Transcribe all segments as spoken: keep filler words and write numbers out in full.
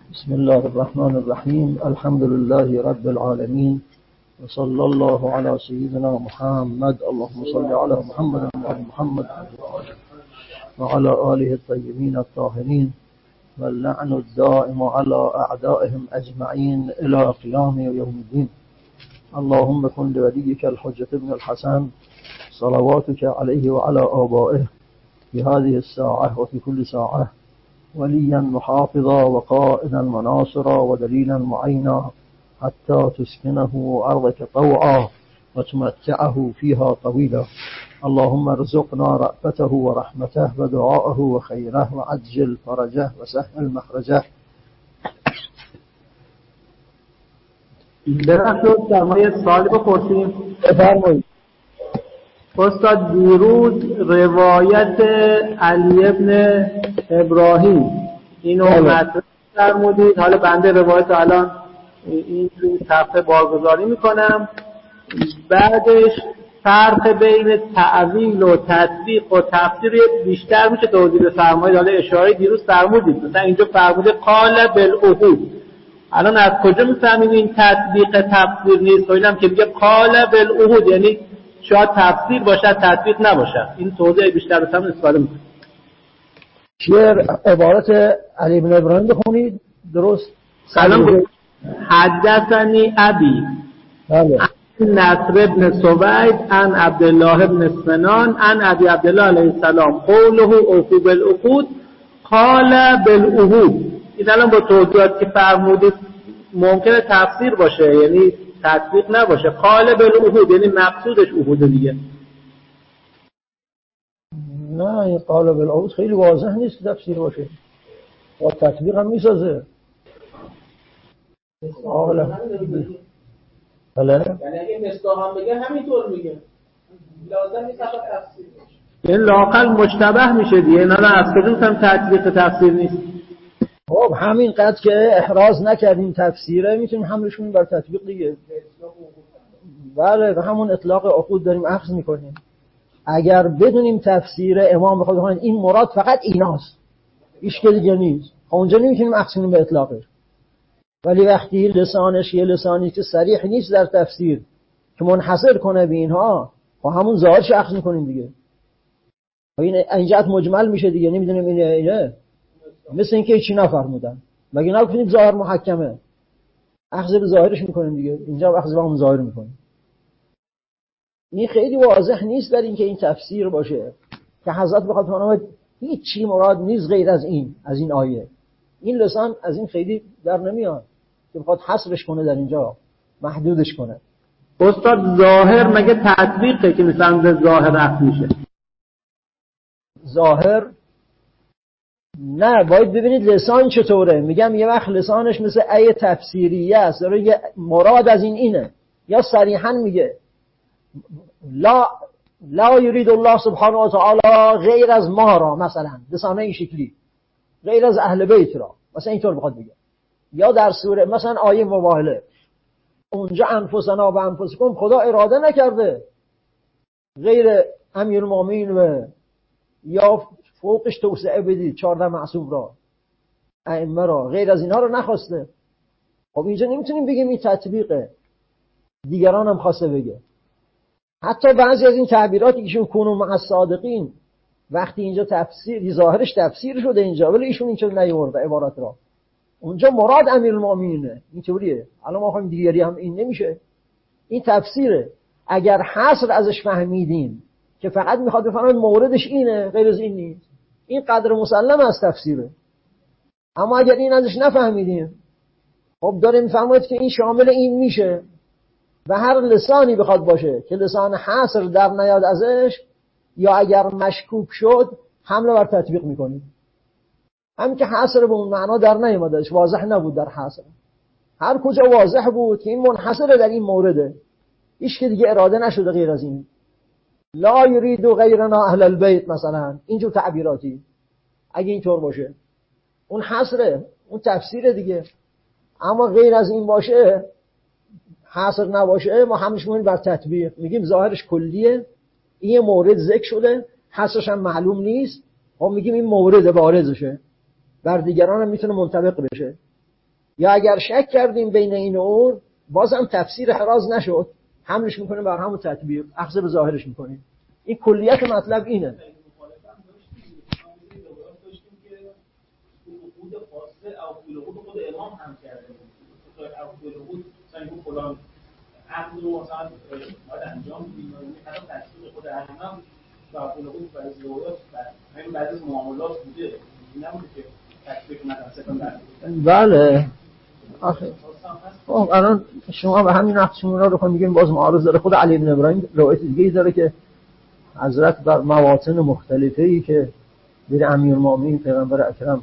بسم الله الرحمن الرحیم. الحمد لله رب العالمین و صلی الله علی سیدنا محمد. اللهم صل علی محمد و علی محمد و علی آله الطیبین الطاهرین و اللعن الدائم علی اعدائهم اجمعین الی قیام یوم الدین. اللهم کن لولیک الحجة ابن الحسن صلواتك علیه و علی آبائه في هذه الساعة وفي كل ساعة وليا محافظا وقائدا مناصرا ودليلا معينا حتى تسكنه أرضك طوعا وتمتعه فيها طويلا. اللهم ارزقنا رأفته ورحمته ودعاءه وخيره وعجل فرجه وسهل مخرجه. درخت در ما یه سوالی بپرسیم. بفرمایید. استاد دیروز روایت علی ابن ابراهیم اینو مطرح فرمودید. حالا بنده روایت الان این توی صفحه بارگذاری میکنم. بعدش فرق بین تعویل و تطبیق و تفسیر بیشتر میشه توضیح بفرمایید. حالا اشاره دیروز فرمودید، مثلا اینجا فرموده قال بالعهود. الان از کجا میفهمیم این تطبیق تفسیر نیست؟ خیلی هم که میگه قال بالعهود یعنی شاید تفسیر باشد تطبیق نباشد. این توضیح بیشتر بسیم استفاده میکنم. شعر عبارت علی بن ابراهیم بخونید. درست الان حدثنی ابی نصر ابن سوید عن عبدالله ابن سنان عن ابی عبدالله علیه السلام قوله اوفوا بالعقود قال بالعهود. این الان با توضیحات که فرمودید ممکنه تفسیر باشه یعنی تطبیق نباشه. قال بالعهود یعنی مقصودش عهود دیگه. نه این قال بالعهود خیلی واضح نیست تفسیر باشه، با تطبیق هم میسازه. قال بله یعنی اگه مصداق هم بگه همینطور میگه، لازم نیست فقط تفسیر باشه. این لاقل مشتبه میشه دیگه. نه نه از کجا هم تطبیق تفسیر نیست. خب همین قدر که احراز نکردیم تفسیره میتونیم حملش کنیم بر تطبیق دیگه. بله به همون اطلاق عقود داریم اخذ میکنیم. اگر بدونیم تفسیر امام بخواد بخونید این مراد فقط ایناست هیچ که دیگه نیست، اونجا نمیتونیم اخذ کنیم به اطلاقش. ولی وقتی لسانش یه لسانی که صریح نیست در تفسیر که منحصر کنه به اینها، با همون ظاهرش اخذ میکنیم دیگه. این اینجا مجمل میشه دیگه، نمیدونیم اینه اینه مثل اینکه هیچی نفرمودن. مگه نگفتید ظاهر محکمه؟ اخذ به ظاهرش میکنیم دیگه. اینجا اخذ به همون ظاهر میکنیم. این خیلی واضح نیست در اینکه این تفسیر باشه که حضرت بخواد فرماید هیچ چی مراد نیست غیر از این از این آیه. این لسان از این خیلی در نمیاد که بخواد حصرش کنه در اینجا، محدودش کنه. استاد ظاهر مگه تطبیقه که مثلا به ظاهر اخذ میشه؟ ظاهر نه، باید ببینید لسان چطوره. میگم یه وقت لسانش مثل ای تفسیریه است، داره یه مراد از این اینه، یا صریحا میگه لا لا یرید الله سبحانه و تعالی غیر از ما را، مثلا لسانه این شکلی غیر از اهل بیت را، مثلا اینطور بخواد بگه. یا در سوره مثلا آیه مباهله اونجا انفسنا و انفسکم خدا اراده نکرده غیر امیرالمومنین و یا فوقش توسعه بدید چهارده معصوم را، ائمه را، غیر از اینها رو نخواسته. خب اینجا نمیتونیم بگیم این تطبیقه، دیگران هم خواسته بگه. حتی بعضی از این تعبیراتی که ایشون کونوا مع الصادقین وقتی اینجا تفسیر ظاهرش تفسیر شده اینجا، ولی ایشون اینجا نیورده عبارت را. اونجا مراد امیرالمومنینه، اینطوریه. الان ما خواهیم دیگری هم این نمیشه، این تفسیره. اگر حصر ازش فهمیدیم که فقط میخواد بفرماید موردش اینه غیر از این نیست، این قدر مسلم از تفسیره. اما اگر این ازش نفهمیدیم، خب داره میفرماید که این شامل این میشه و هر لسانی بخواد باشه که لسان حصر در نیاد ازش، یا اگر مشکوک شد حمله بر تطبیق میکنیم. همین که حصر به اون معنا در نیامدش، واضح نبود در حصر. هر کجا واضح بود که این منحصره در این مورده، هیچ که دیگه اراده نشده غیر از این. لا یرید غیرنا اهل البیت مثلا، اینجور تعبیراتی اگه اینطور باشه اون حصره، اون تفسیره دیگه. اما غیر از این باشه، حصر نباشه، ما همش میگیم بر تطبیق، میگیم ظاهرش کلیه، این مورد ذکر شده، حصرش هم معلوم نیست، ما میگیم این مورد بارزشه، بر دیگران هم میتونه منطبق بشه. یا اگر شک کردیم بین این امور بازم تفسیر احراز نشد، حملش میکنیم بر همون تطبیق، اخذ به ظاهرش میکنیم. این کلیت مطلب اینه. خود امام هم کرده بود مثلا فلان عقد رو مثلا باید انجام بدیم، حتی تصدیق خود امام و خود بعضی روایات همین بعضی از معاملات بوده، نبوده که تصدیق مثلا بله. آخه خب الان شما به همین نقص شما رو بخوام میگیم باز معارض داره. خود علی بن ابراهیم روایت دیگه‌ای داره که حضرت بر مواطن مختلفه‌ای که بر امیرالمومنین پیغمبر اکرم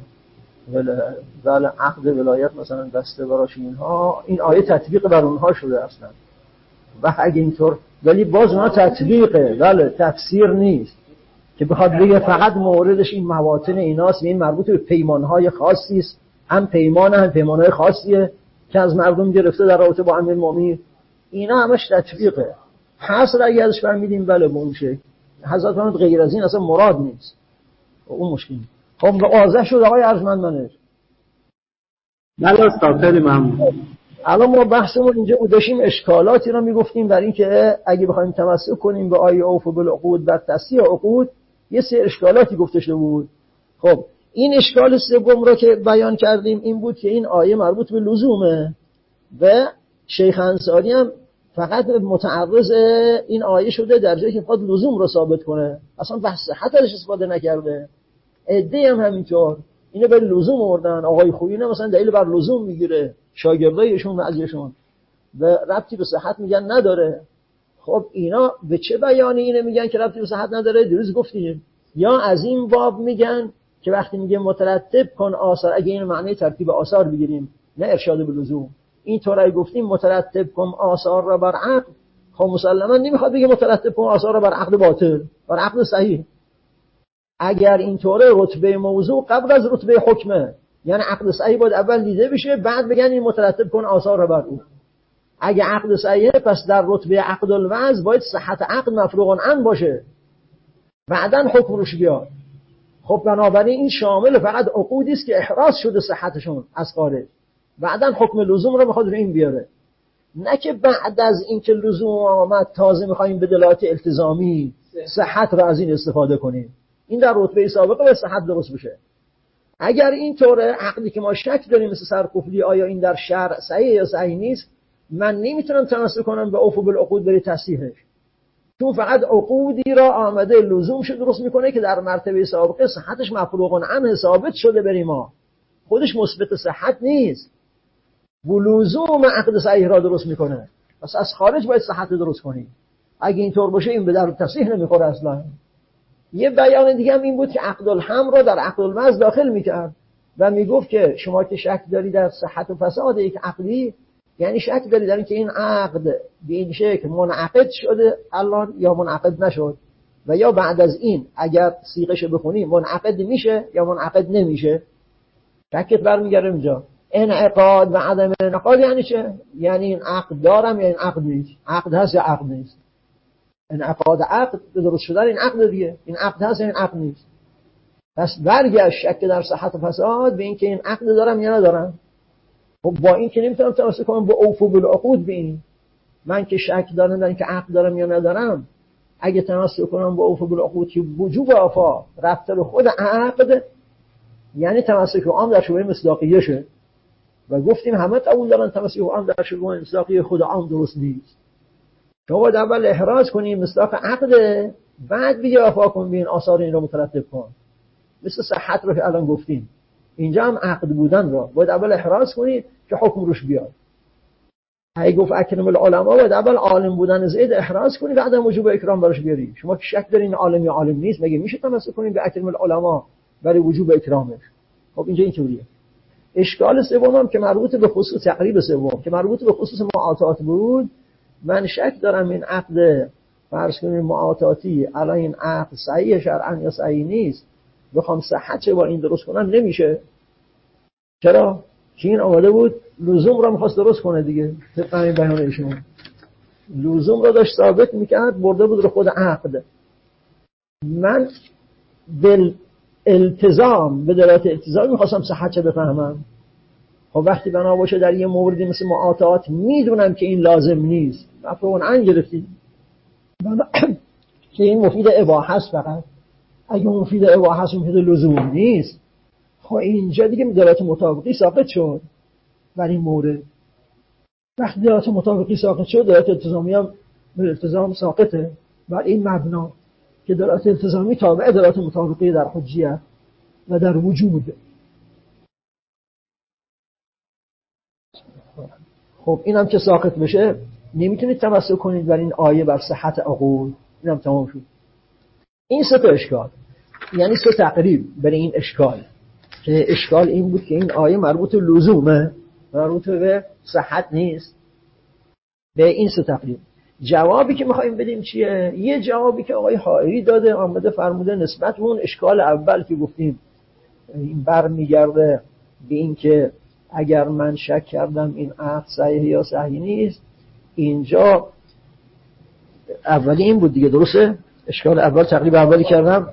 بله عقد ولایت مثلا دسته براش اینها، این آیه تطبیق بر اونها شده اصلا. و اگه اینطور ولی باز اونها تطبیقه، بله تفسیر نیست که بخواد بگه فقط موردش این مواطن ایناست. این مربوط به پیمانهای خاصی است، هم پیمان هم پیمانهای خاصیه که از مردم گرفته در رابطه با امیرالمومنین. اینا همش تطبیقه. حاصل اگه ازش فهمیدیم بله به اون شکل حضرت فرمود غیر از این اصلا مراد نیست. اون مشکل. خب واضح شد آقای ارجمند منش؟ بله استاد خیلی ممنون. الان ما بحثمون اینجا بود، داشتیم اشکالاتی رو میگفتیم برای اینکه اگه بخوایم تمسک کنیم به آیه اوفوا بالعقود بر تصحیح عقود، یه سری اشکالاتی گفته شده بود. خب این اشکال سوم رو که بیان کردیم این بود که این آیه مربوط به لزومه و شیخ انصاری هم فقط متعرض این آیه شده در جایی که خود لزوم رو ثابت کنه، اصلا بحث صحت ازش استفاده نکرده. عده هم همینطور اینو به لزوم آوردن. آقای خویی نه مثلا دلیل بر لزوم میگیره، شاگردایشون بعضیشون به ربطی به صحت میگن نداره. خب اینا به چه بیانی اینو میگن که ربطی به صحت نداره؟ دیروز گفتیم یا از این باب میگن که وقتی میگه مترتب کن آثار، اگه این معنی ترتیب آثار بگیریم نه ارشاد به لزوم، این طوری گفتیم مترتب کن آثار را بر عقد، خب مسلما نمیخواد بگه مترتب کن آثار را بر عقد باطل، بر عقد صحیح. اگر اینطوره رتبه موضوع قبل از رتبه حکمه، یعنی عقد صحیح باید اول دیده بشه بعد بگن این مترتب کن آثار را بر او. اگه عقد صحیحه پس در رتبه عقد الوضع باید صحت عقد مفروغ عنه باشه، بعداً حکم روش بیاد. خب بنابراین این شامل فقط عقودی است که احراز شده صحتشون از خارج، بعداً حکم لزوم رو میخواد رو این بیاره، نه که بعد از اینکه لزوم آمد تازه میخوایم به دلالت التزامی صحت رو از این استفاده کنیم. این در رتبه سابقه به صحت درست بشه. اگر این طوره عقدی که ما شک داریم مثل سرقفلی آیا این در شرع صحیح یا صحیح نیست، من نمیتونم تمسک کنم به اوفوا بالعقود بری تصحیحش، چون فقط عقودی را آمده لزوم شد درست میکنه که در مرتبه سابقه صحتش مفروغ عنه ثابت شده بریم ما، خودش مثبت صحت نیست، ولزوم عقد صحیح را درست میکنه. پس از خارج باید صحت درست کنیم. اگه اینطور باشه این به در تصحیح نمیخوره اصلا. یه بیان دیگه هم این بود که عقد الحم را در عقد الوضع داخل میکرد و میگفت که شما که شک داری در صحت و فساد یک عقدی، یعنی شک داری در اینکه این عقد به این شکل منعقد شده الان یا منعقد نشد، و یا بعد از این اگر صیغه‌ش بخونیم منعقد میشه یا منعقد نمیشه. شکت برمیگره اینجا. انعقاد و عدم انعقاد یعنی چه؟ یعنی این عقد دارم یا این عقد نیست، عقد هست یا عقد نیست. انعقاد عقد درست شدن این عقد دیگه، این عقد هست یا این عقد نیست. پس برگشت شک در صحت و فساد به این که این عقد دارم یا ندارم. خب با این که نمیتونم تمسک کنم به اوفوا بالعقود ببین، من که شک دارم در این که عقد دارم یا ندارم، اگه تمسک کنم به اوفوا بالعقود که وجوب وفا رفته به خود عقد، یعنی تمسک عام در شبهه مصداقیه شه. و گفتیم همه قبول دارن تمسک عام در شبهه مصداقیه خود عام درست نیست. شما باید اول احراز کنیم مصداق عقد، بعد بگی وفا کن ببین آثار این رو مترتب کن. مثل صحت رو که الان گفتیم اینجا هم عقد بودن را باید اول احراز کنی که حکم روش بیاد. اگه گفت اکرم العلماء باید اول عالم بودن زید احراز کنی بعد هم وجوب اکرام براش بیاری. شما که شک دارین عالم یا عالم نیست، مگه میشه تمسک کنین به اکرم العلماء برای وجوب اکرامش؟ خب اینجا اینطوریه. اشکال سوم هم که مربوط به خصوص تقریب سوم که مربوط به خصوص معاطات بود، من شک دارم این عقد فرض کنیم معاطاتی الان این عقد صحیح شرعاً یا صحیح نیست، بخوام صحت با این درست کنم نمیشه. چرا؟ که این آماده بود لزوم را میخواست درست کنه دیگه. طبق این بیان ایشون لزوم را داشت ثابت میکرد، برده بود رو خود عقد. من بل التزام به دلالت التزام میخواستم صحت چه بفهمم. خب وقتی بنا باشه در یه موردی مثل معاطات میدونم که این لازم نیست، مفهوم گرفتید که این مفید اباحه است، فقط اگه مفید اباحه است مفید لزوم نیست، خب اینجا دیگه دلالت مطابقی ساقط شد بر این مورد. وقتی دلالت مطابقی ساقط شد، دلالت التزامی هم به التزام ساقطه بر این مبنا که دلالت التزامی تابع دلالت مطابقی در حجیه و در وجود. خب اینم که ساقط بشه نمیتونید تمسک کنید بر این آیه بر صحت عقول. اینم تمام شد. این سه تا اشکال، یعنی سه تقریب برای این اشکال، که اشکال این بود که این آیه مربوط به لزومه، مربوط به صحت نیست. به این سه تقریب جوابی که میخوایم بدیم چیه؟ یه جوابی که آقای حائری داده، آمده فرموده نسبت به اون اشکال اول که گفتیم این برمیگرده به این که اگر من شک کردم این عقد صحیح یا صحیح نیست، اینجا اولی این بود دیگه، درسته؟ اشکال اول تقریب اولی کردم،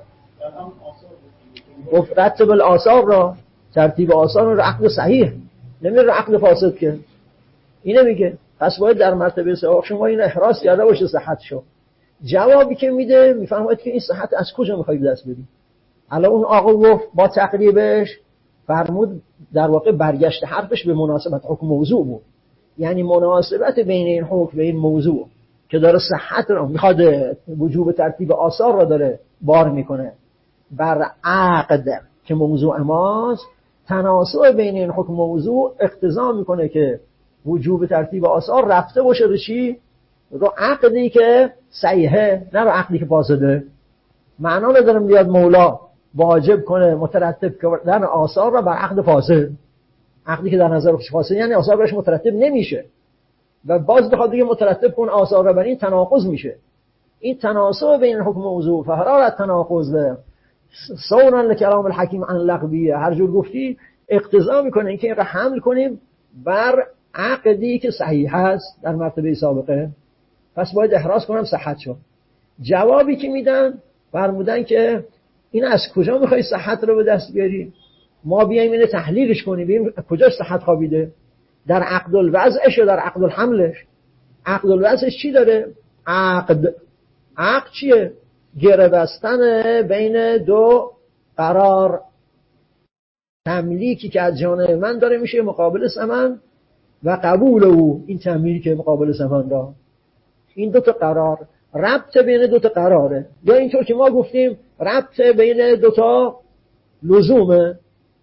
گفت رتب الآثار را، ترتیب آثار را عقد صحیح، نمیره عقد فاسد که اینه میگه. پس باید در مرتبه سوم شما این احراز کرده باشه صحت شو. جوابی که میده میفرماید که این صحت از کجا میخوای دست بدی؟ الان اون آقا گفت با تقریبش فرمود در واقع برگشت حرفش به مناسبت حکم موضوع بود، یعنی مناسبت بین این حکم و این موضوع که داره صحت رو میخواد، وجوب ترتیب آثار رو داره بار میکنه بر عقد که موضوع ماست، تناسب بین این حکم موضوع اقتضا میکنه که وجوب ترتیب آثار رفته باشه به چی؟ رو عقدی که صحیحه، نه رو عقدی که فاسده. معنا نداره بیاد مولا واجب کنه مترتب کردن آثار را بر عقد فاسد، عقدی که در نظر فاسد یعنی آثار برش مترتب نمیشه و باز بخواد دیگه مترتب کن آثار را، بر این تناقض میشه. این تناسب بین حکم موضوع فحرارت تناقض ده صونا لکلام الحکیم عن لغویه، هر جور گفتی اقتضا میکنه اینکه این را حمل کنیم بر عقدی که صحیح هست در مرتبه سابقه، پس باید احراز کنم صحت شد. جوابی که میدن فرمودن که این از کجا میخوای صحت رو به دست بیاری؟ ما بیایم اینو تحلیلش کنیم ببینیم کجا صحت خوابیده، در عقد الوضعش یا در عقد الحملش. عقد الوضعش چی داره؟ عقد عقد چیه؟ گره بستن بین دو قرار، تملیکی که از جانب من داره میشه مقابل ثمن و قبول او این تملیک که مقابل ثمن را، این دو تا قرار ربط بین دو تا قراره، یا اینطور که ما گفتیم ربط بین دو تا لزومه،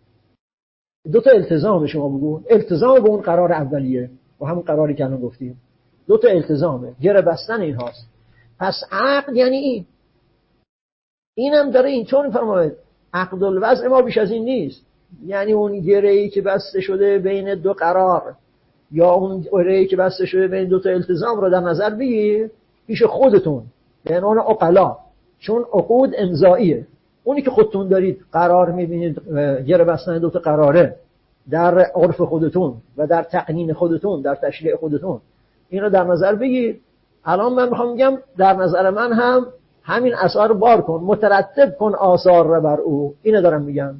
دو تا التزام. شما بگو التزام به اون قرار اولیه و همون قراری که الان گفتیم، دو تا التزامه، گره بستن این هاست. پس عقد یعنی این اینم داره اینطور میفرماید عقد الوضع ما بیش از این نیست، یعنی اون گره‌ای که بسته شده بین دو قرار یا اون گره‌ای که بسته شده بین دو تا التزام رو در نظر بگیر پیش خودتون به عنوان عقلا، چون عقود امضاییه. اونی که خودتون دارید قرار میبینید گره بستن دو تا قراره در عرف خودتون و در تقنین خودتون، در تشریع خودتون، این رو در نظر بگیر. الان من میخوام بگم در نظر من هم همین آثار بار کن، مترتب کن آثار رو بر او. اینو دارم میگم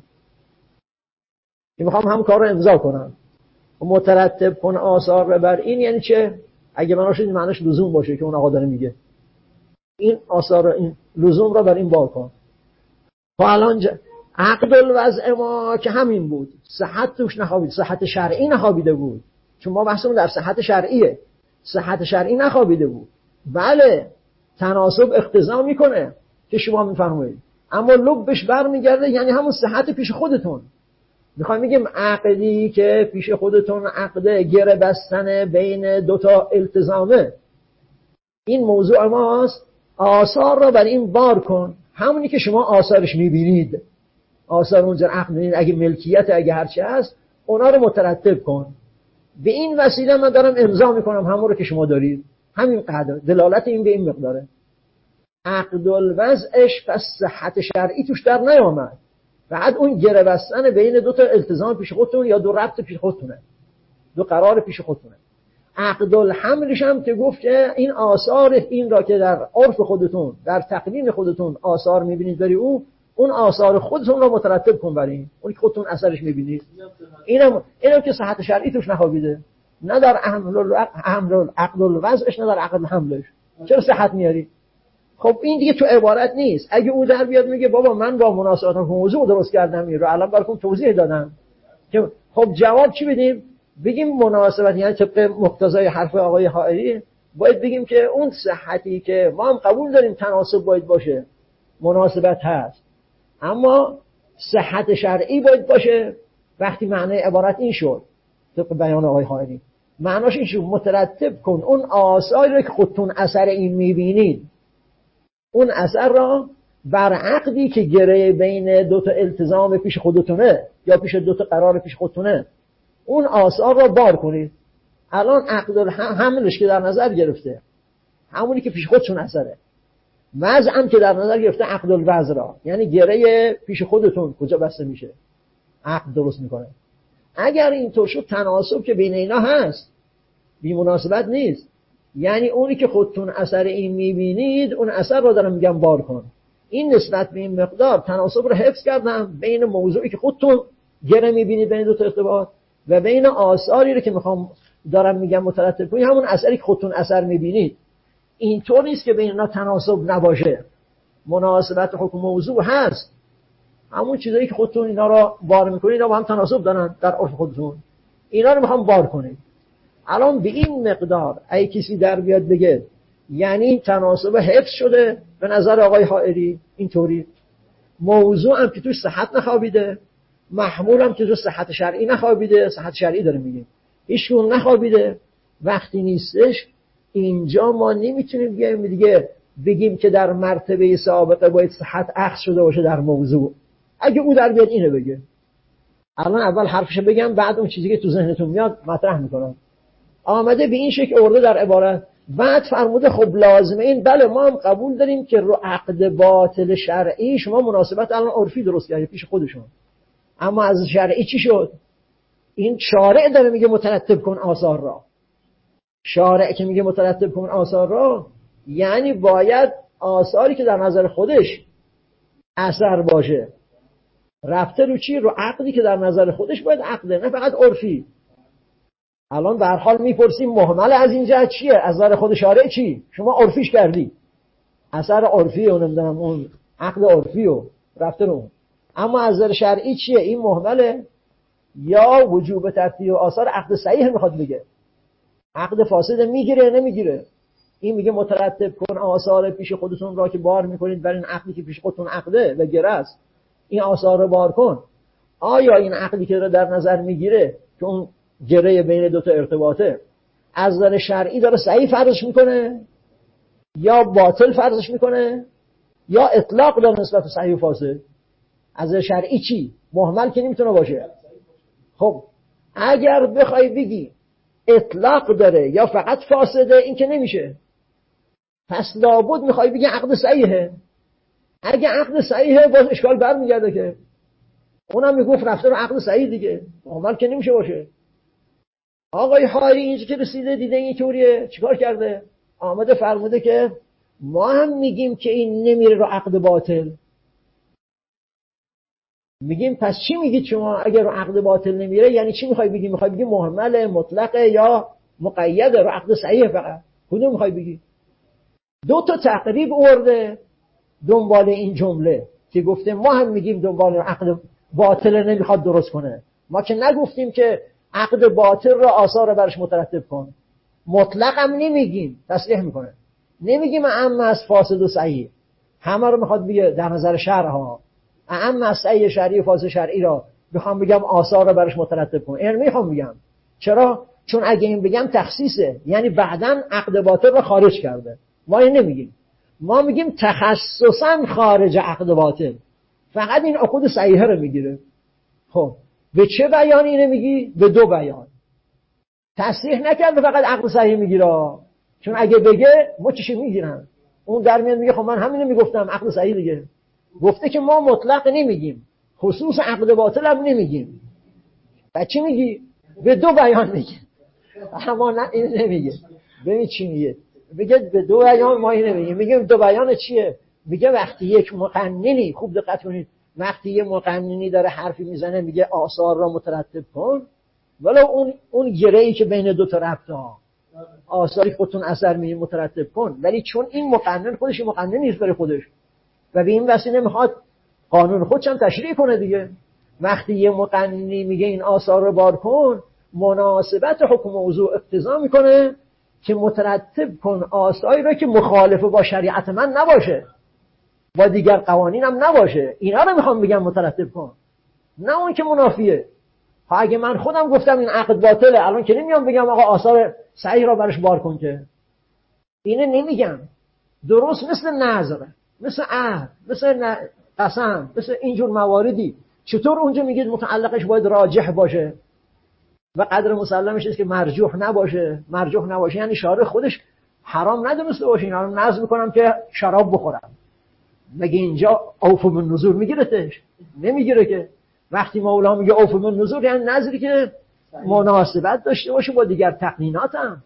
که میخوام هم کار رو امضا کنم. مترتب کن آثار رو بر این یعنی چه؟ اگه من شد معنیش لزوم باشه که اون آقا داره میگه این آثار این لزوم رو بر این بار کن. خب الان ج... عقد الوضع ما که همین بود، صحت توش نخوابید، صحت شرعی نخوابیده بود، چون ما بحثمون در صحت شرعیه، صحت شرعی نخوابیده بود. بله تناسب اقتضا میکنه که شما میفرمایید، اما لبش برمیگرده یعنی همون صحت پیش خودتون. میخوایم میگیم عقدی که پیش خودتون عقد گره بستن بین دوتا التزامه، این موضوع ماست، آثار را بر این بار کن، همونی که شما آثارش میبینید، آثار اونجا عقد میبینید، اگه ملکیت اگه هرچی هست اونا رو مترتب کن. به این وسیله من دارم امضا میکنم همون رو که شما دارید، همین قدر دلالت این به این مقداره. عقد الوضعش پس صحت شرعی توش در نیامد، بعد اون گره بستن بین دو تا التزام پیش خودتون یا دو ربط پیش خودتونه، دو قرار پیش خودتونه. عقد الحملش هم که گفت که این آثار این را که در عرف خودتون در تقنین خودتون آثار میبینید بری او اون آثار خودتون رو مترتب کن بر این، اون که خودتون اثرش میبینید. اینم اینم که صحت شرعی توش نخوابیده، نه در حمل حمل عقد الوضعش، نه در عقد حملش. چرا صحت میاری؟ خب این دیگه تو عبارت نیست. اگه او در بیاد میگه بابا من با مناسبت موضوع درست کردم، این رو الان براتون توضیح دادم، که خب جواب چی بدیم؟ بگیم مناسبت، یعنی طبق مقتضای حرف آقای حائری باید بگیم که اون صحتی که ما هم قبول داریم تناسب باید باشه، مناسبت هست، اما صحت شرعی باید باشه. وقتی معنی عبارت این شد طبق بیان آقای حائری، معناش این شد مترتب کن اون آثاری رو که خودتون اثر این میبینید، اون اثر را بر عقدی که گره بین دو تا التزام پیش خودتونه یا پیش دو تا قرار پیش خودتونه، اون آثار را بار کنید. الان عقد حملش که در نظر گرفته همونی که پیش خودشون اثره، وضع هم که در نظر گرفته عقد الوضع را، یعنی گره پیش خودتون کجا بسته میشه عقد درست میکنه. اگر اینطور شد تناسب که بین اینا هست، بی مناسبت نیست. یعنی اونی که خودتون اثر این میبینید اون اثر را دارم میگم بار کن. این نسبت به این مقدار تناسب رو حفظ کردم بین موضوعی که خودتون گره میبینید بین دو تا ارتباط و بین آثاری رو که میخوام دارم میگم مترتب کنید، همون اثری که خودتون اثر میبینید. اینطور نیست که بین اینا تناسب نباشه، مناسبت حکم موضوع هست. همون چیزایی که خودتون اینا رو بار میکنید اینا با هم تناسب دارن در عرف خودتون، اینا رو میخوام بار کنید. الان به این مقدار اگه کسی در بیاد بگه یعنی تناسب حفظ شده به نظر آقای حائری، اینطوری موضوع هم که توش صحت نخوابیده، محمول هم که توش صحت شرعی نخوابیده، صحت شرعی داره میگه ایشون نخوابیده، وقتی نیستش اینجا ما نمیتونیم بگیم دیگه بگیم که در مرتبه سابقه باید صحت اخذ شده باشه در موضوع. اگه او در بیاد اینو بگه، الان اول حرفشو بگم بعد اون چیزی که تو ذهنتون میاد مطرح میکنم. آمده به این شکل ارده در عبارت، بعد فرموده خب لازمه این، بله ما هم قبول داریم که رو عقد باطل شرعی شما مناسبت الان عرفی درست کردید پیش خودشون، اما از شرعی چی شد؟ این شارع داره میگه مترتب کن آثار را. شارع که میگه مترتب کن آثار را یعنی باید آثاری که در نظر خودش اثر باشه رفته رو چی؟ رو عقدی که در نظر خودش باید عقده، نه فقط عرفی. الان به هر حال میپرسیم محمل از این جهت چیه؟ از نظر خود شارع چی؟ شما عرفیش کردی، اثر عرفی و نمیدونم اون عقد عرفی و رفته رو، اما از نظر شرعی چیه؟ این محمله یا وجوب تطبیق آثار عقد صحیح میخواد بگه؟ عقد فاسد میگیره نمیگیره؟ این میگه مترتب کن آثار پیش خودتون را که بار میکنید بر این عقدی که پیش خودتون عقده و گره است، این آثار رو بار کن. آیا این عقدی که رو در نظر میگیره که اون گره بین دو تا ارتباطه از نظر شرعی داره صحیح فرضش میکنه یا باطل فرضش میکنه یا اطلاق داره نسبت به صحیح و فاسد؟ از نظر شرعی چی؟ محمل که نمیتونه باشه. خب اگر بخوای بگی اطلاق داره یا فقط فاسده این که نمیشه، پس لابد میخوای بگی عقد صحیحه. اگه عقد صحیحه باز اشکال برمیگرده که اونم میگفت رفته رو عقد صحیح دیگه، محمل که نمیشه باشه. آقای حائری اینجا که رسیده دیده این طوریه، چیکار کرده؟ آمده فرموده که ما هم میگیم که این نمیره رو عقد باطل. میگیم پس چی میگید شما اگر رو عقد باطل نمیره؟ یعنی چی میخوای بگی؟ میخوای بگی محمل مطلقه یا مقید رو عقد صحیح فقط؟ کدوم میخوای بگی؟ دو تا تقریب آورده دنبال این جمله که گفته ما هم میگیم دنبال عقد باطل نمیخواد درست کنه. ما که نگفتیم که عقد باطل را آثار رو برش مترتب کن. مطلق هم نمیگیم، تصریح میکنه. نمیگیم اعم از فاسد و صحیح، همه رو میخواد بگه در نظر شرع ها. اعم از صحیح شرعی و فاسد شرعی را میخوام بگم آثار رو برش مترتب کن. این میخوام بگم. چرا؟ چون اگه این بگم تخصیصه، یعنی بعداً عقد باطل رو خارج کرده. ما این نمیگیم. ما میگیم تخصصاً خارج عقد باطل، فقط این عقود صحیحه رو میگیره. خب به چه بیان اینو میگی؟ به دو بیان. تصریح نکرده فقط عقد صحیح میگیره، چون اگه بگه ما چیش میگیرن. اون در میاد میگه خب من همینو میگفتم عقد صحیح دیگه. گفته که ما مطلق نمیگیم، خصوص عقد باطل هم نمیگیم. بعد چی میگی؟ به دو بیان میگه. اما نه این نمیگه. ببین چی میگه؟ میگه به دو بیان ما این نمیگیم. میگه دو بیان چیه؟ میگه وقتی یک مقننی، خوب دقت کنید، وقتی یه مقننی داره حرفی میزنه میگه آثار را مترتب کن، ولو اون اون گره‌ای که بین دو تا ربطه ها آثاری خودتون اثر می مترتب کن، ولی چون این مقنن خودش مقنن نیست برای خودش و به این وسیله میخواد قانون خودش هم تشریع کنه دیگه. وقتی یه مقننی میگه این آثار رو بار کن، مناسبت حکم موضوع اقتضا میکنه که مترتب کن آثاری رو که مخالف با شریعت من نباشه، با دیگر قوانین هم نباشه. اینا رو میخوام بگم مترتب کن، نه اون که منافیه. ها اگه من خودم گفتم این عقد باطله، الان که نمیام بگم آقا آثار صحیح را برش بار کن، که اینه نمیگم. درست مثل نظر، مثل عهد، مثل قسم، مثل اینجور مواردی چطور اونجا میگید متعلقش باید راجح باشه و قدر مسلمش است که مرجوح نباشه. مرجوح نباشه یعنی شارع خودش حرام ندونسته باشه. اینا رو نظر میکنم که شراب بخورم، مگه اینجا عوف بالنذور میگیرتش؟ نمیگیره که. وقتی مولا میگه عوف بالنذور یعنی نظری که مناسبت داشته باشه با دیگر تقنینات هم،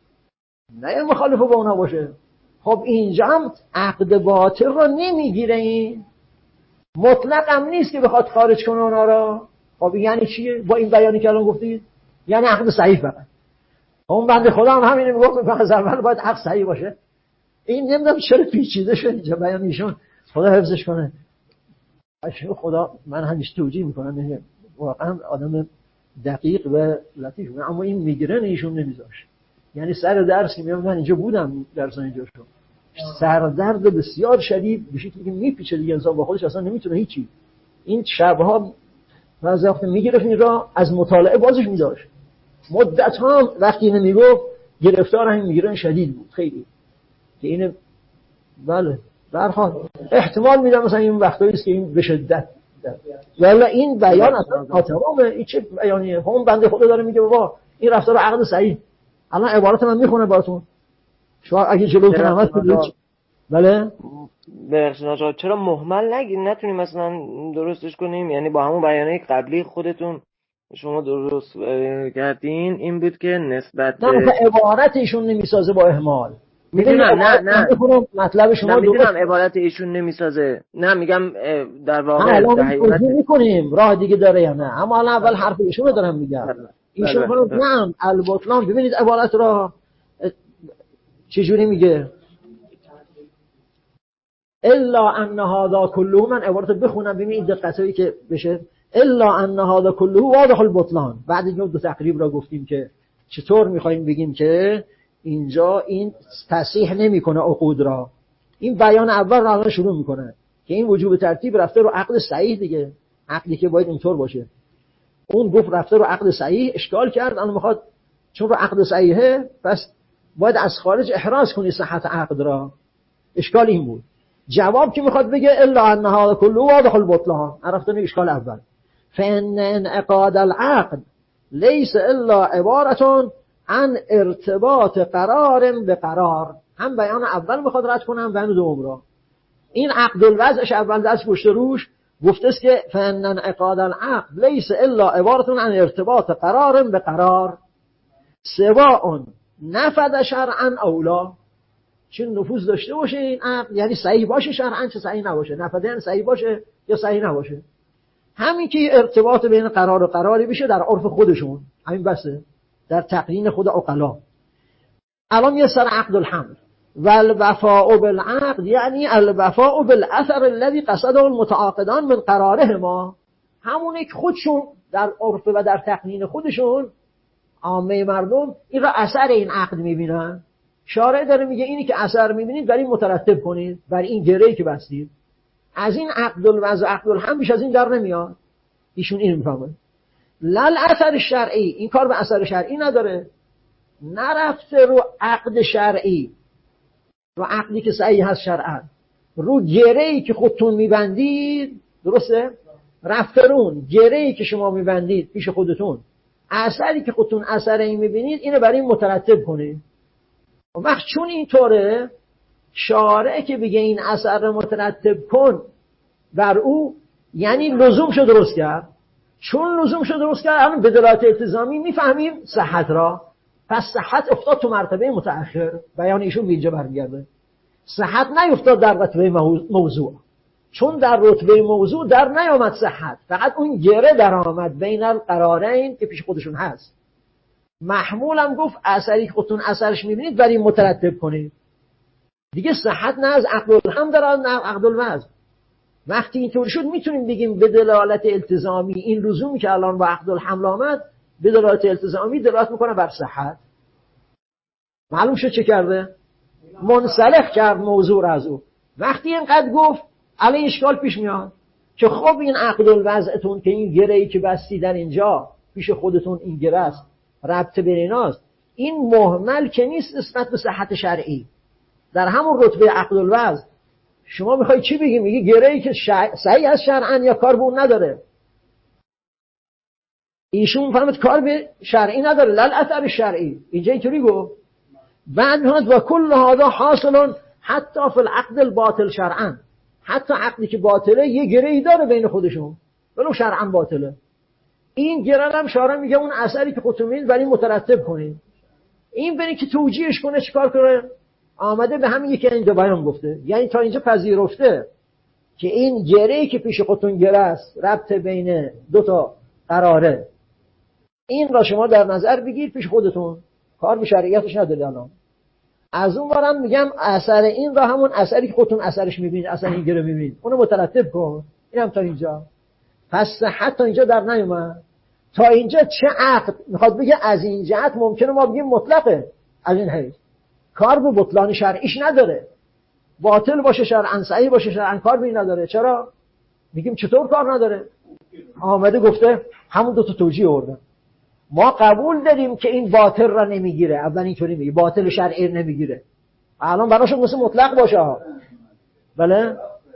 نه مخالف با اونا باشه. خب اینجا هم عقد باطل رو نمیگیره، این مطلق هم نیست که بخواد خارج کنه اونا رو. خب یعنی چیه با این بیانی که الان گفتید؟ یعنی عقد صحیح فقط. اون بنده خدا هم همین میگفت از اول باید عقد صحیح باشه. این نمیدونم چرا پیچیده شد اینجا بیان ایشون، خدا حفظش کنه. اشو خدا من همیشه توجیه میکنم، واقعا آدم دقیق و لطیف، اما این میگرن ایشون نمیذاش. یعنی سر درس که میگم من اینجا بودم، درس اینجا شد، سردرد بسیار شدید بشه که میپیچه دیگه، انسان با خودش اصلا نمیتونه هیچی. این شبها بعضی وقت میگرفت این را از مطالعه بازش میداشت. مدت ها وقتی نمیگفت گرفتار همین میگرن شدید بود خیلی، که اینه بله برحال احتمال میدم مثلا این وقتایی است که این به شدت، ولی این بیان اصلا تمامه. این چه بیانیه؟ هم بنده خدا داره میگه بابا این رفتار عقد صحیح. الان عبارت من میخونه براتون، شما اگه جلوتون هم هست بگید. بله ببخشید آقا، چرا مهمل نگیر نتونیم مثلا درستش کنیم؟ یعنی با همون بیانیه قبلی خودتون شما درست کردین، این بود که نسبت نه مثلا عبارت ایشون نمیسازه با اهمال. میدونم نه نه مطلب شما درست، میدونم عبارت ایشون نمیسازه، نه میگم در واقع در حقیقت میکنیم راه دیگه داره یا نه، اما الان اول حرف ایشون رو دارم میگم. ایشون فرض نه البطلان، ببینید عبارت را چجوری میگه. الا ان هذا كله، من عبارت بخونم ببینید دقتایی که بشه. الا ان هذا كله واضح البطلان. بعد اینو دو تقریب را گفتیم که چطور میخوایم بگیم که اینجا این تصحیح نمیکنه عقود را. این بیان اول را الان شروع میکنه که این وجوب ترتیب رفته رو عقد صحیح دیگه، عقدی که باید اینطور باشه. اون گفت رفته رو عقد صحیح، اشکال کرد. الان میخواد چون رو عقد صحیحه پس باید از خارج احراز کنی صحت عقد را. اشکال این بود. جواب که میخواد بگه الا ان هذا كله واضح البطلان، عرفتن اشکال اول. فان انعقاد العقد ليس الا عبارة عن ارتباط قرار به قرار. هم بیان اول میخواد رد کنه هم بیان دوم را. این عقد الوضعش اول دست پشت روش گفته است که فان انعقاد العقد ليس الا عبارة عن ارتباط قرار به قرار سواء نفذ شرعا او لا. چه نفوذ داشته باشه این عقد، یعنی صحیح باشه شرعاً، چه صحیح نباشه. نفذ یعنی صحیح باشه یا صحیح نباشه. همین که ارتباط بین قرار و قراری بشه در عرف خودشون، همین بسه، در تقنین خود عقلا. الان یه سر عقد الحمل والوفاء بالعقد یعنی الوفاء بالاثر الذي قصده المتعاقدان من قرارهما. همونه که خودشون در عرف و در تقنین خودشون عامه مردم این را اثر این عقد میبینن. شارع داره میگه اینی که اثر میبینید برای مترتب کنید، برای این گره‌ای که بستید. از این عقد الوضع عقد الحمل بیش از این در نمیاد. ایشون این میفهمه. لل اثر شرعی، این کار به اثر شرعی نداره. نرفته رو عقد شرعی، رو عقدی که صحیح هست شرعا، رو گره‌ای که خودتون میبندید. درسته؟ رفته رون گره‌ای که شما میبندید پیش خودتون، اثری که خودتون اثر این میبینید، اینو برای این مترتب کنید. وقت چون اینطوره، شارع که بگه این اثر رو مترتب کن بر او، یعنی لزوم شد درست کرد. چون لزوم شد درست کرد، الان به دلالت التزامی میفهمیم صحت را. پس صحت افتاد تو مرتبه متأخر. بیان ایشون به اینجا برمیگرده. صحت نیفتاد در رتبه موضوع. چون در رتبه موضوع در نیامد صحت، فقط اون گره در آمد بین القرارین که پیش خودشون هست. محمول هم گفت اثری که خودتون اثرش میبینید برای مترتب کنید دیگه. صحت نه از عقد الحمل داره نه عقد الوضع. وقتی اینطور شد میتونیم بگیم به دلالت التزامی این لزومی که الان با عقد الحمل آمد به دلالت التزامی دلالت میکنه بر صحت. معلوم شد چه کرده؟ منسلخ کرد موضوع از او. وقتی اینقدر گفت الان اشکال پیش میاد که خب این عقد الوضعتون که این گره‌ای که بستی در اینجا پیش خودتون این گره است، ربط بین ایناست، این مهمل که نیست نسبت به صحت شرعی. در همون رتبه عقد الوضع شما میخوای چی بگی؟ میگی گره‌ای که شع... صحیح از شرعاً یا کار به اون نداره. ایشون فهمت کار به شرعی نداره، لل اثر شرعی. اینجا اینطوری گفت. بعد میاد و کل هذا حاصل حتی فی العقد الباطل شرعاً. حتی عقدی که باطله یه گره‌ای داره بین خودشون ولو شرعاً باطله. این گره هم شارع میگه اون اثری که خودتون میبینید ولی مترتب کنید. این برای که توجیهش کنه چیکار کنه؟ آمده به همین یکی اینجا بیان گفته. یعنی تا اینجا پذیرفته که این گره‌ای که پیش خودتون گره است، ربط بین دو تا قراره، این را شما در نظر بگیر پیش خودتون، کار به شرعیتش نداره. الان از اون برم میگم اثر این را همون اثری که خودتون اثرش میبینید، اثر این گره میبینید، اونو مترتب کن. اینم تا اینجا. پس حتی اینجا در نیومد. تا اینجا چه عقد میخواد بگه؟ از این جهت ممکنه ما بگیم مطلقه، از این حیث کار به بطلان شرعیش نداره. باطل باشه شرعاً، صحیح باشه شرعاً، کار به این نداره. چرا؟ میگیم چطور کار نداره؟ آمده گفته همون دو تا توجیه آورده. ما قبول داریم که این باطل را نمیگیره. اول اینطوری میگه باطل شرعی نمیگیره. الان براشون مثل مطلق باشه ها. بله؟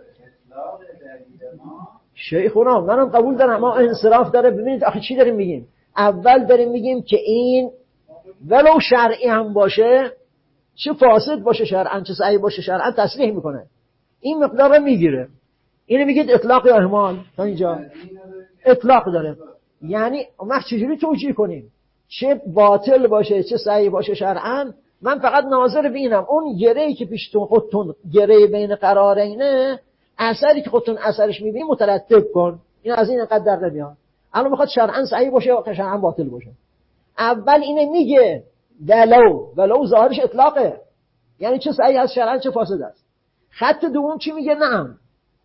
شیخونا منم قبول دارم، ما انصراف داره. ببینید آخه چی داریم میگیم؟ اول داریم میگیم که این ولو شرعی هم باشه، چه فاسد باشه شرعاً چه صحیح باشه شرعاً، تصریح میکنه این مقدار رو میگیره. اینو میگید اطلاق یا اهمال؟ تا اینجا اطلاق داره. یعنی ما چجوری توجیه کنیم؟ چه باطل باشه چه صحیح باشه شرعاً، من فقط ناظر ببینم اون گره‌ای که پیشتون خودتون گره بین قرارینه، اثری که خودتون اثرش میبینید مترتب کن. این از این انقدر در نمیاد. الان میخواد شرعاً صحیح باشه یا شرعاً باطل باشه. اول اینه میگه ولو ولو ظاهرش اطلاقه، یعنی چه صحیح از شرعاً چه فاسد است. خط دوم چی میگه؟ نعم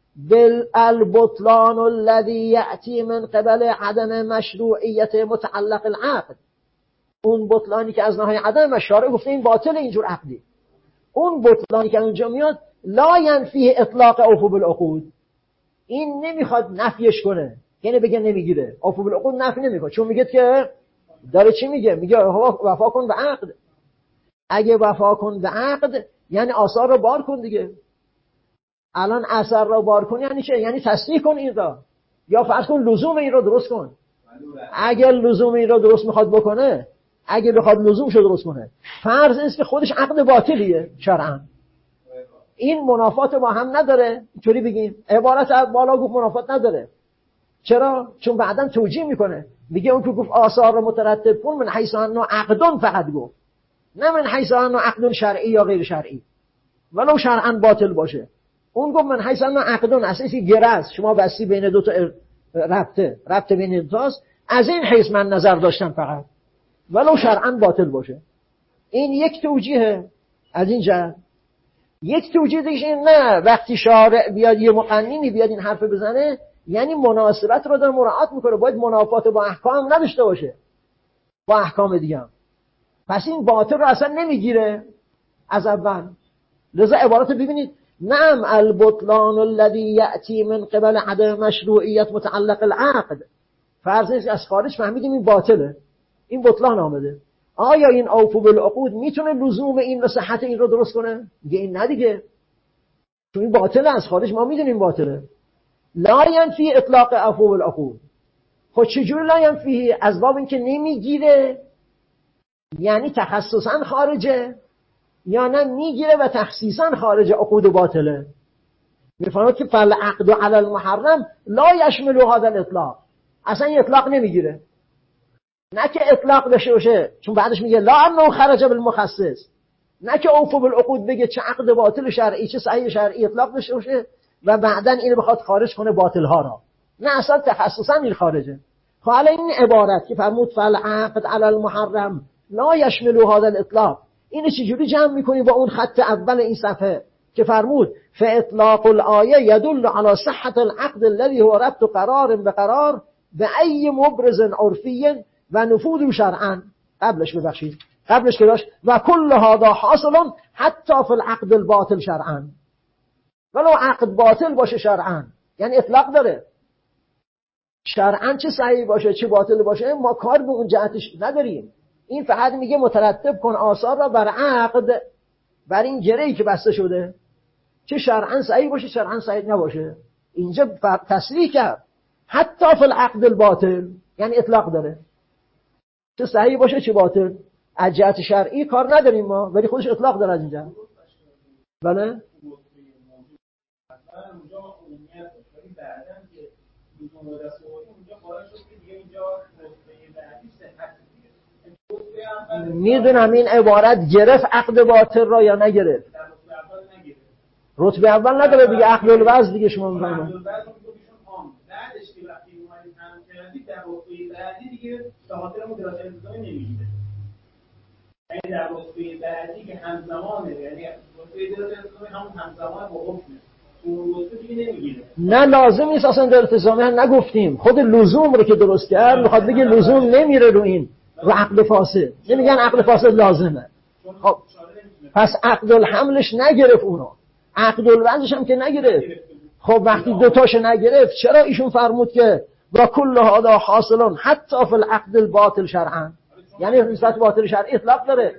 بالبطلان الذي یأتی من قبل عدم مشروعیت متعلق العقد. اون بطلانی که از ناحیه عدم شارع گفته این باطل اینجور عقدی، اون بطلانی که اونجا میاد لا ینفی اطلاق اوفو بالعقود، این نمیخواد نفیش کنه، یعنی بگه نمیگیره. اوفو بالعقود نفی نمیکنه، چون میگه که داره چی میگه؟ میگه وفا کن به عقد. اگه وفا کن به عقد یعنی آثار رو بار کن دیگه. الان اثر رو بار کن یعنی چه؟ یعنی تصریح کن این را، یا فرض کن لزوم این را درست کن. اگه لزوم این را درست میخواد بکنه، اگه بخواد لزومش رو درست کنه، فرض است که خودش عقد باطلیه شرعاً، این منافات با هم نداره. اینطوری بگیم عبارت از بالا گفت منافات نداره. چرا؟ چون بعداً توجیه میکنه، میگه اون که گفت آثار رو مترتب کن من حیث انه عقدن فقط گفت، نه من حیث انه عقدن شرعی یا غیر شرعی ولو شرعاً باطل باشه. اون گفت من حیث انه عقدن اساسی گره است، شما بستی بین دو تا ربطه ربط بین دو تاست، از این حیث من نظر داشتم فقط ولو شرعاً باطل باشه. این یک توجیه از این جهت. یک توجیه دیگه نه، وقتی شارع بیاد یه مقننی بیاد این حرف بزنه یعنی مناسبت رو داره مراعات میکنه، باید منافات با احکام نداشته باشه با احکام دیگه هم. پس این باطل رو اصلا نمیگیره از اول. لذا عبارت ببینید نعم البطلان الذي یأتی من قبل عدم مشروعیت متعلق العقد. فرض نیست از خارج فهمیدیم این باطله، این بطلان آمده. آیا این اوفو بالعقود میتونه لزوم این و صحت این رو درست کنه؟ دیگه این نه دیگه، چون این باطله، از خارج ما میدونیم باطله. لا ینفی اطلاق اوفو بالعقود. خود چجور لا ینفی؟ از باب این که نمیگیره یعنی تخصصا خارجه، یا نه میگیره و تخصیصا خارج عقود باطله. میفهمید که فالعقد علی المحرم لا یشمل هذا الاطلاق، اصلا این اطلاق نمیگیره. نه که اطلاق بشه باشه، چون بعدش میگه لا انه خرج بالمخصص، نه که اوفو بالعقود بگه چه عقد باطل شرعی چه صحیح شرعی اطلاق بشه باشه، و بعدن اینو بخواد خارج کنه باطل ها را. نه اصلا تخصصا این خارجه. خب حالا این عبارت که فرمود فالعقد علی المحرم لا یشمل هذا الاطلاق، اینو چجوری جمع میکنیم با اون خط اول این صفحه که فرمود فاطلاق الآیه يدل على صحة العقد الذي هو ربط قرار بقرار بأي مبرز عرفی و نفوذ شرعا. قبلش ببخشید قبلش که داشت و کل هذا حاصل حتی فی العقد الباطل شرعا، ولو عقد باطل باشه شرعا، یعنی اطلاق داره. شرعا چه صحیح باشه چه باطل باشه ما کار به اون جهتش نداریم. این فقط میگه مترتب کن آثار را بر عقد، بر این گره‌ای که بسته شده، چه شرعا صحیح باشه شرعا صحیح نباشه. اینجا تصریح کرد حتی فی العقد الباطل، یعنی اطلاق داره، چه صحیح باشه چه باطل. از جهت شرعی کار نداریم ما، ولی خودش اطلاق داره از اینجا. بله میدونم این عبارت گرفت عقد باطل را یا نگرفت. رتبه اول نداره دیگه، عقد الوضع دیگه شما میفهمید. بعدش که وقتی اومدید هم کردید در رتبه بعدی دیگه به خاطر اون دراست الزامی نمیگیره. یعنی در رتبه بعدی که همزمانه، یعنی رتبه دراست الزامی همون همزمان با حکمه، اون رتبه دیگه نمیگیره. نه لازم نیست اصلا دراست الزامی هم نگفتیم. خود لزوم رو که درست کرد میخواد بگه لزوم نمیره رو این، رو عقد فاسد. نمیگن عقد فاسد لازمه. خب پس عقد الحملش نگرفت اونو، عقد الوضعش هم که نگرفت. خب وقتی دوتاش نگرفت چرا ایشون فرمود که با کل هذا حاصلون حتی فی العقد الباطل شرعا، یعنی نسبت باطل شرعی اطلاق داره.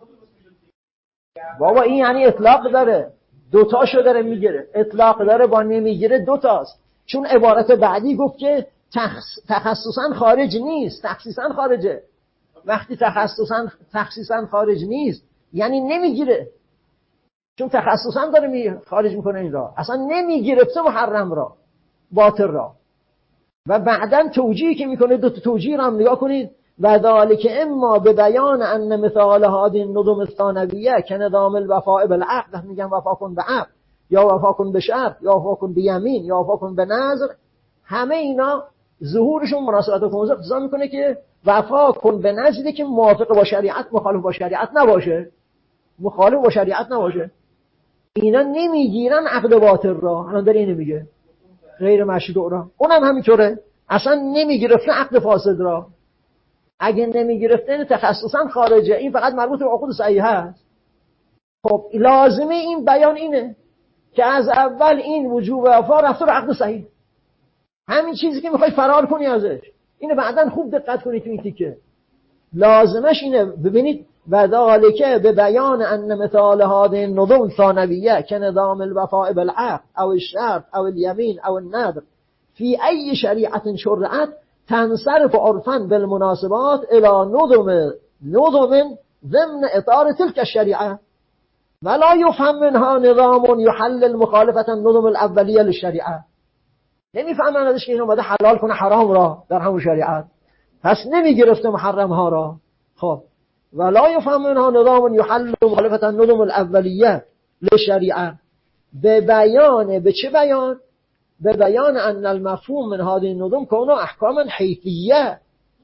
بابا این یعنی اطلاق داره، دوتاشو داره میگیره. اطلاق داره با نمیگیره دوتاست. چون عبارت بعدی گفت که تخصصا خارج نیست، تخصیصا خارجه. وقتی تخصصا تخصیصا خارج نیست یعنی نمیگیره، چون تخصصا داره می خارج میکنه این را، اصلا نمیگرفته محرم را باطل را. و بعداً توجیهی که میکنه دو تا توجیه را هم نگاه کنید. و ذالک اما به بیان ان مثال هذه النظم الثانویه که نظام الوفاء بالعقد، میگن وفا کن به عقد یا وفا کن به شرط یا وفا کن به یمین یا وفا کن به نذر، همه اینا ظهورشون مناسبت و کنوز اقتضا میکنه که وفا کن به نذری که موافق با شریعت مخالف با شریعت نباشه، مخالف با شریعت نباشه. اینا نمیگیرن عقد باطل را. الان داره اینو میگه غیر مشروع را، اونم همینطوره، اصلا نمیگرفته عقد فاسد را. اگه نمیگرفته تخصصا خارجه، این فقط مربوط به عقود صحیحه است. خب لازمه این بیان اینه که از اول این وجوب وفا رفته به عقد صحیح، همین چیزی که میخوای فرار کنی ازش. اینو بعداً خوب دقت کنید تو این تیکه. لازمش اینه. ببینید و ذالک به بیان ان مثال هذه النظم الثانویه که نظام الوفاء بالعقد او الشرط او الیمین او النذر فی ای شریعت شرعت تنصرف عرفا بالمناسبات الى نظم نظم ضمن اطار تلك الشریعه ولا یفهم منها نظام یحلل مخالفه النظم الاولیه للشریعه. نمیفهمن ازش که اینو باید حلال کنه حرام را در همون شریعت، پس نمیگرفته محرم ها را. خب ولا یفهم منها نظام یحلل مخالفه النظم الاولیه للشریعه به بیان، به چه بیان؟ به بیان ان المفهوم من هذه النظم کونه احکاما حیثیه.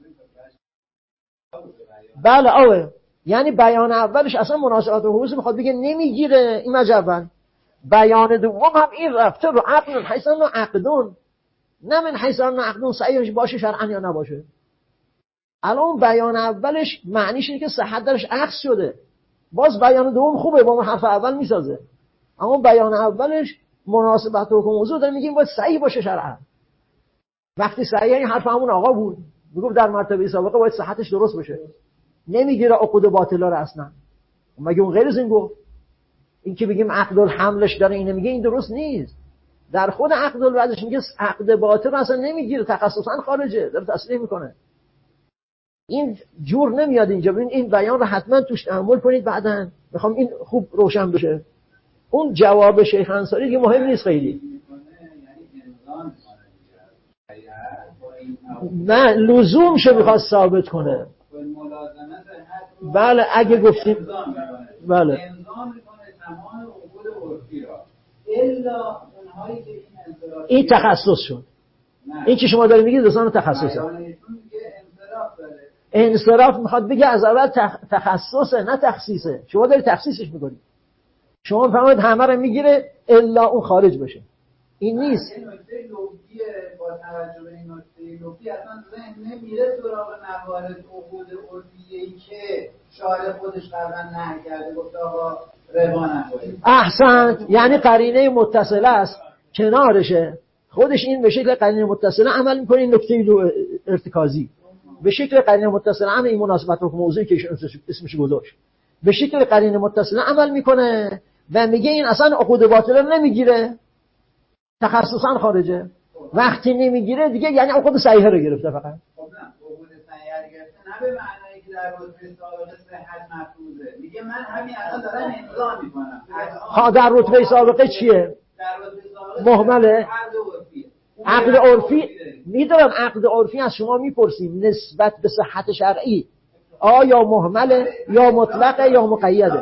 بله اوه، یعنی بیان اولش اصلا مناسبت و حوزه میخواد بگه نمیگیره این مجبن. بیان دوم هم این رفته رو عقل من حیث انه عقدون، نه من حیث انه عقدون صحیح باشه شرعا یا نباشه. الان بیان اولش معنیش اینه که صحت درش عکس شده، باز بیان دوم خوبه با حرف اول میسازه، اما بیان اولش مناسبت و موضوع داره میگیم باید صحیح باشه شرعا. وقتی صحیح این حرف همون آقا بود میگفت در مرتبه سابقه باید صحتش درست باشه، نمیگیره عقود باطلا رو اصلا. مگه اون غیر از این گفت؟ این که بگیم عقد الحملش داره اینو میگه این درست نیست. در خود عقد الوضعش میگه عقد باطل اصلا نمیگیره، تخصصا خارجه، داره تصریح میکنه. این جور نمیاد اینجا. ببین این بیان رو حتما توش تأمل کنید بعداً، میخوام این خوب روشن بشه. اون جواب شیخ انصاری دیگه مهم نیست خیلی. نه لزوم شو میخواد ثابت کنه. بله اگه گفتیم بله تمام عقود عرفی را الا اون این تخصص شد. این که شما دارید میگید لسان تخصصه. انصراف میخواد بگه از اول تخصصه نه تخصیصه. شما دارید تخصیصش میکنید. شما فهمید همه رو میگیره الا اون خارج بشه. این نیست. این نکته لوگیه با توجه به این نکته لوگی اصلا ذهن نمیره سراغ موارد عقود عرفیه‌ای که شارع خودش قبلا نهی کرده گفت آقا ربا نکنید. احسنت. یعنی قرینه متصله است کنارشه. خودش این به شکل قرینه متصله عمل میکنه. این نکته ارتکازی به شکل قرینه متصله هم این مناسبت با موضوعی که اسمش گذاشت به شکل قرینه متصله عمل میکنه و میگه این اصلا عقود باطله نمیگیره، تخصصا خارجه. وقتی نمیگیره دیگه یعنی عقود صحیحه رو گرفته فقط. خب نه عقود صحیحه رو گرفته نه به معنی که در رتبه سابقه صحت مفروضه. میگه من همین الان دارم امضا میکنم. ها در رتبه سابقه چیه؟ در رتبه سابقه مهمله. عقد عرفی میدونم. عقد عرفی از شما میپرسیم نسبت به صحت شرعی آیا مهمله یا مطلقه یا مقیده.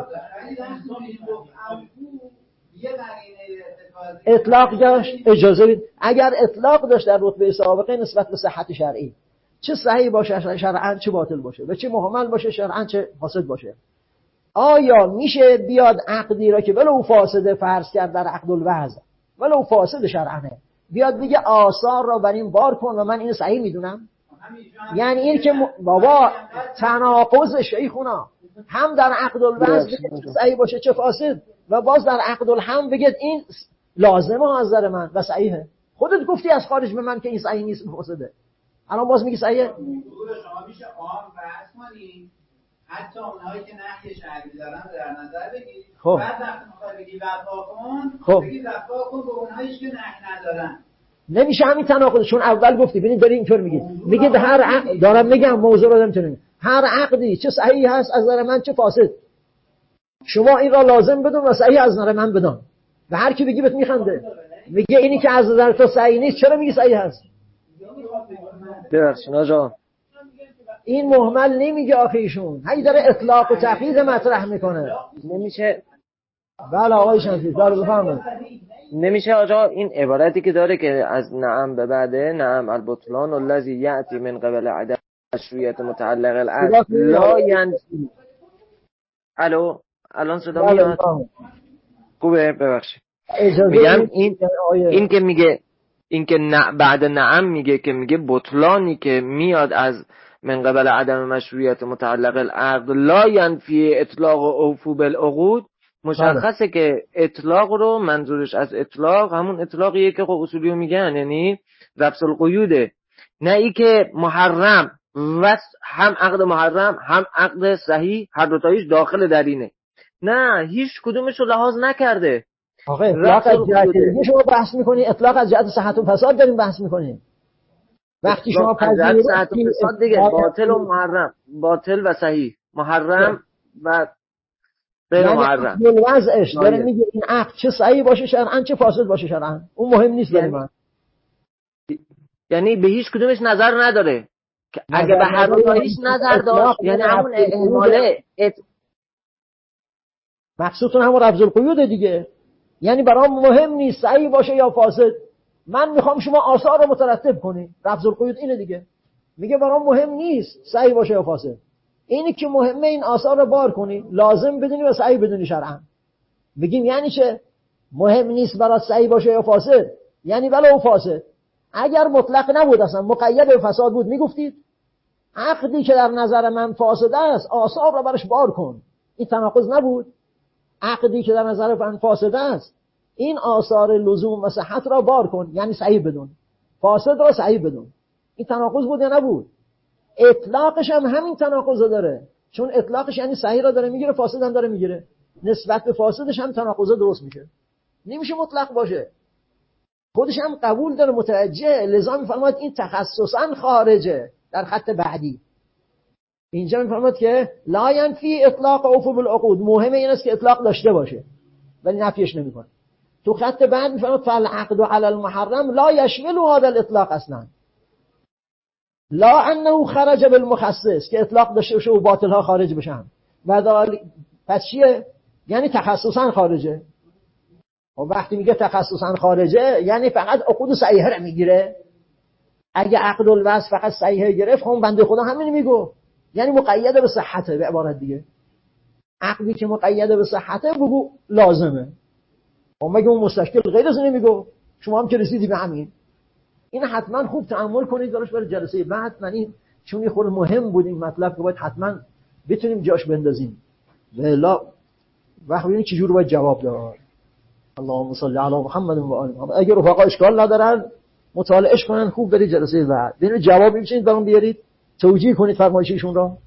اطلاق داشت اجازه بید. اگر اطلاق داشت در رتبه سابقه نسبت به صحت شرعی چه صحیح باشه شرعاً چه باطل باشه و چه مهمل باشه شرعاً چه فاسد باشه، آیا میشه بیاد عقدی را که ولو فاسده فرض کرد در عقد الوضع ولو فاسد شرعانه بیاد بگه آثار را بر این بار کن و من اینو صحیح میدونم؟ یعنی این که م... بابا تناقض شیخونا هم در عقد الوضع چه صحیح باشه چه فاسد و باز در عقد الحم بگید این لازمه از نظر من و صحیحه. خودت گفتی از خارج به من که این صحیح نیست فاسده، الان باز میگی صحیحه. شما میشه عام بحث کنی حتی اونهایی که نهی شرعی دارن در نظر بگیرید. خب بعد وقتی میخوای بگی وفا کن خب بگی وفا کن به اونهایی که نهی ندارن. نمیشه همین تناقض. چون اول گفتی ببین داری اینطور میگی میگید هر عقد دارم میگم موضوع رو نمیتونم هر عقدی چه صحیح هست از نظر من چه فاسد شما این را لازم بدون و صحیح از نظر من بدون و هر کی بگی بهت میخنده میگه اینی که از نظر تو صحیح نیست چرا میگی صحیح هست؟ ببخشید آقا این مهمل نمیگه آخه ایشون هی داره اطلاق و تقیید مطرح میکنه. نمیشه. بله آقای شمسی داره بفهمه نمیشه آقا این عبارتی که داره که از نعم به بعده نعم البطلان الذی یأتی من قبل عدم مشروعیت متعلق العقد لا ینفی. الو الان صدا میاد خوبه؟ ببخشید میگم این این که میگه این که بعد نعم میگه که میگه بطلانی که میاد از من قبل عدم مشروعیت متعلق العقد لا ینفی اطلاق و اوفو بالعقود. مشخصه که اطلاق رو منظورش از اطلاق همون اطلاقیه که خب اصولیو میگن یعنی رفض القیوده، نه ای که محرم و هم عقد محرم هم عقد صحیح هر دو تایش داخل در اینه. نه هیچ کدومش رو لحاظ نکرده. آخه اطلاق از جهت دیگه شما بحث میکنی، اطلاق از جهت صحت و فساد داریم بحث میکنیم. وقتی شما پذیرید صحت و فساد دیگه باطل و محرم، باطل و صحیح، محرم و غیر محرم. یعنی وضعش داره میگه این عقد چه صحیح باشه شرعاً چه فاسد باشه شرعاً، اون مهم نیست برای من. یعنی به هیچ کدومش نظر نداره که اگه به هر دوتایش نظر داشت یعنی همون احماله ات... مقصودتون همون رفض القیود دیگه. یعنی برام مهم نیست صحیح باشه یا فاسد، من میخوام شما آثار رو مترتب کنی. رفض القیود اینه دیگه، میگه برام مهم نیست صحیح باشه یا فاسد، اینی که مهمه این آثار رو بار کنی، لازم بدونی و صحیح بدونی شرعاً. بگیم یعنی چه؟ مهم نیست برات صحیح باشه یا فاسد، یعنی ولو فاسد. اگر مطلق نبود اصلا مقید به فساد بود میگفتید عقدی که در نظر من فاسد است آثار رو برش بار کن. این تناقض نبود. عقدی که در نظر من فاسد است این آثار لزوم و صحت را بار کن، یعنی صحیح بدون، فاسد را صحیح بدون. این تناقض بود یا نبود؟ اطلاقش هم همین تناقض داره، چون اطلاقش یعنی صحیح را داره میگیره فاسد هم داره میگیره، نسبت به فاسدش هم تناقض درست میشه، نمیشه مطلق باشه. خودش هم قبول داره متوجه، لذا میفرماید این تخصصا خارجه. در خط بعدی اینجا میفرماید که لا ینفی اطلاق اوفو بالعقود، مهمه این است که اطلاق داشته باشه ولی نفیش نمیکنه. تو خط بعد میفرماید فالعقد علی المحرم لا یشمل هذا الاطلاق اصلا، لا انه خرج بالمخصص، که اطلاق داشته باشه و باطل ها خارج بشن. و پس چیه؟ یعنی تخصصا خارجه. و وقتی میگه تخصصا خارجه یعنی فقط عقود صحیحه رو میگیره. اگه عقد الوصل فقط صحیحه گرفت خب بنده خدا همین میگو، یعنی مقید به صحته. به عبارت دیگه عقدی که مقید به صحته بگو لازمه. خب مگه اون مستشکل غیر از نمیگو؟ شما هم که رسیدی به همین. این حتما خوب تأمل کنید دارش برای جلسه بعد. من این چون یه خورده مهم بود این مطلب که باید حتما بتونیم جاش بندازیم. والا وقت ببینید چه جوری باید جواب داد. اللهم صل علی محمد و آل محمد. اگر رفقا اشکال ندارن مطالعهش کنن خوب برید جلسه بعد. ببینید جواب می‌چینید برام بیارید، توجیه کنید فرمایششون را.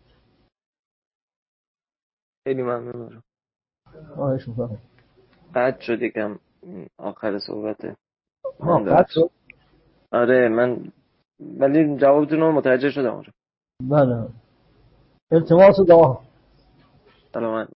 خیلی ممنونم. آهش می‌فرمایید. قطع شد یکم آخر صحبته. ها قطع شد. آره من ولی جوابتون رو متوجه شدم. آره بله. التماس دعا. سلامت.